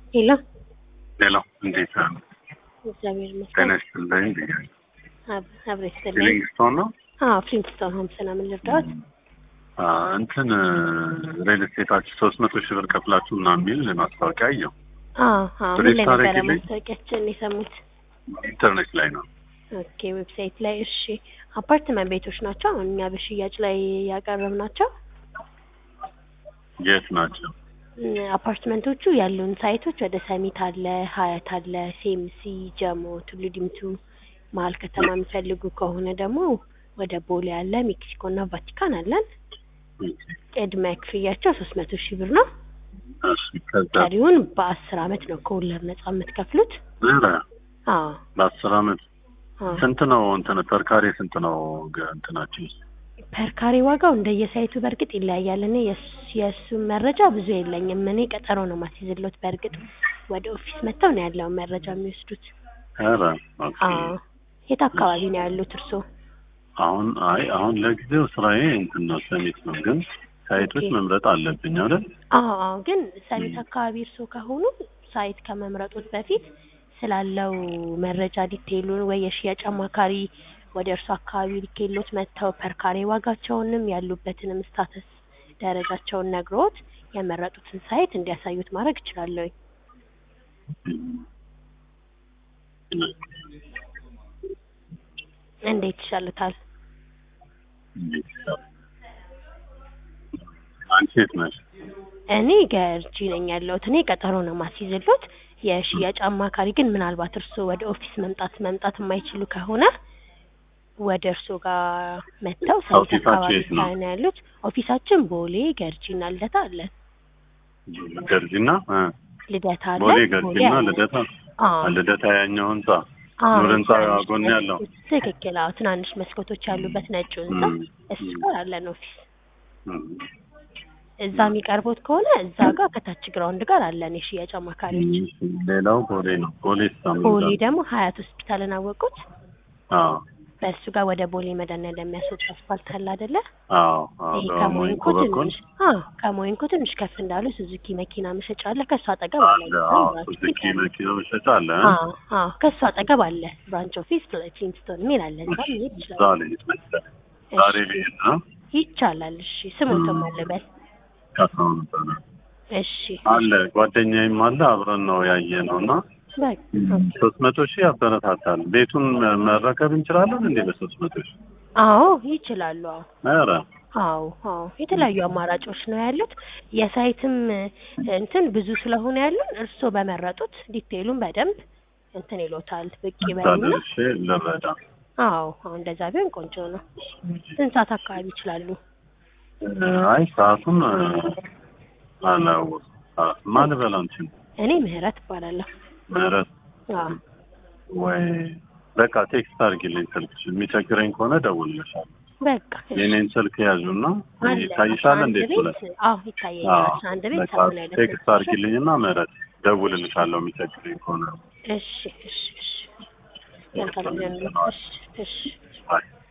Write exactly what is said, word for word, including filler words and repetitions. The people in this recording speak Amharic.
ሄሎ ሌላው እንዴት ነው? እግዚአብሔር ይመስገን። ተነስተልኝ ቢያ አብ አብሬስ ተለኝ ሊንግስቶን ነው። አዎ ፍሊንግስቶን ሆምስ ነው የምንረዳት። አ እንትን ሪል ስቴታችሁ ሶስት መቶ ሺህ ብር ከፍላችሁ ምናምን የሚል ማስታወቂያ አየሁ። አዎ አዎ ምን ላይ ነበር ማስታወቂያችን የሰሙት? ኢንተርኔት ላይ ነው። ኦኬ ዌብሳይት ላይ። እሺ አፓርትመንት ቤቶች ናቸው አሁን እኛ በሽያጭ ላይ ያቀረብናቸው። የት ናቸው? አፓርትመንቶቹ ያሉን ሳይቶች ወደ ሰሚት አለ፣ ሀያት አለ፣ ሴምሲ፣ ጀሞ፣ ቱሉ ዲምቱ፣ መሀል ከተማ የሚፈልጉ ከሆነ ደግሞ ወደ ቦሌ አለ፣ ሜክሲኮ እና ቫቲካን አለን። ቅድመ ክፍያቸው ሶስት መቶ ሺህ ብር ነው። እሺ ከዛ ቀሪውን በአስር አመት ነው ከወለድ ነጻ የምትከፍሉት። ኧረ አዎ በአስር አመት ስንት ነው? እንትን ፐርካሬ ስንት ነው እንትናችሁ? ፐርካሬ ዋጋው እንደየሳይቱ በርግጥ ይለያያል። እኔ የሱ መረጃ ብዙ የለኝም። እኔ ቀጠሮ ነው ማስይዝልዎት። በርግጥ ወደ ኦፊስ መጥተው ነው ያለው መረጃ የሚወስዱት። ኧረ ኦኬ። አዎ የት አካባቢ ነው ያሉት እርስዎ? አሁን አይ አሁን ለጊዜው ስራዬ እንትን ነው ሰሚት ነው፣ ግን ሳይቶች መምረጥ አለብኝ አይደል? አዎ አዎ ግን ሰሚት አካባቢ እርስዎ ከሆኑ ሳይት ከመምረጡት በፊት ስላለው መረጃ ዲቴይሉን ወይ የሽያጭ አማካሪ ወደ እርሱ አካባቢ ሊኬሎት መጥተው ፐርካሬ ዋጋቸውንም ያሉበትንም ስታተስ ደረጃቸውን ነግሮት የመረጡትን ሳይት እንዲያሳዩት ማድረግ እችላለሁ። እንዴት ይሻልታል? አንቺ የት ነሽ? እኔ ገርጂ ነኝ ያለሁት። እኔ ቀጠሮ ነው ማስይዝልዎት። የሽያጭ አማካሪ ግን ምናልባት እርስዎ ወደ ኦፊስ መምጣት መምጣት የማይችሉ ከሆነ ወደ እርስዎ ጋር መጥተው ሳይት አካባቢ ነው ያሉት። ኦፊሳችን ቦሌ ገርጂና ልደታ አለ። ገርጂና ልደታ አለ። ቦሌ ገርጂና ልደታ። አዎ ልደታ ያኛው ህንጻ ኑር ህንጻ ጎን ያለው ትክክል። አዎ ትናንሽ መስኮቶች ያሉበት ነጭ ህንጻ እሱ ጋር አለን ኦፊስ። እዛ የሚቀርቡት ከሆነ እዛ ጋር ከታች ግራውንድ ጋር አለን የሽያጭ አማካሪዎች። ሌላው ቦሌ ነው። ቦሌ ስታም ቦሌ ደግሞ ሀያት ሆስፒታልን አወቁት? አዎ በሱ ጋር ወደ ቦሌ መድኃኒዓለም የሚያስወጣ አስፋልት አለ አይደለ? አዎ አዎ ይሄ ከሞይንኮ ትንሽ አዎ ከሞይንኮ ትንሽ ከፍ እንዳሉ ሱዙኪ መኪና መሸጫ አለ። ከሱ አጠገብ አለ። አዎ ሱዙኪ መኪና መሸጫ አለ። አዎ አዎ ከሱ አጠገብ አለ ብራንች ኦፊስ ፍሊንግስቶን የሚል አለ። እዛ መሄድ ይችላል። ዛሬ ይመስላል ዛሬ ልሄድ ነው። ይቻላል። እሺ ስሙትም አለበት። ካሳውን ታና እሺ አለ ጓደኛዬም አለ አብረን ነው ያየነውና ሶስት መቶ ሺህ ያበረታታል። ቤቱን መረከብ እንችላለን እንዴ በሶስት መቶ ሺህ? አዎ ይችላሉ። አዎ ኧረ አዎ አዎ የተለያዩ አማራጮች ነው ያሉት። የሳይትም እንትን ብዙ ስለሆነ ያሉን እርስዎ በመረጡት ዲቴይሉን በደንብ እንትን ይሎታል። ብቅ ይበሉና እሺ ለበዳ አዎ አሁን እንደዛ ቢሆን ቆንጆ ነው። ስንት ሰዓት አካባቢ ይችላሉ? አይ ሰዓቱን አላወቅኩም። ማን በላንቺን? እኔ ምህረት እባላለሁ። ምህረት አዎ ወይ በቃ ቴክስት አድርጊልኝ ስልክሽ። የሚቸግረኝ ከሆነ እደውልልሻለሁ። በቃ የኔን ስልክ ያዡና ይታይሻል እንዴ? ስለ አዎ ይታየኛል። አንድ ቤት ሰሞኑን አይደለም። ቴክስት አድርጊልኝና ምህረት እደውልልሻለሁ የሚቸግረኝ ከሆነ። እሺ እሺ እሺ መልካም ነው። እሺ እሺ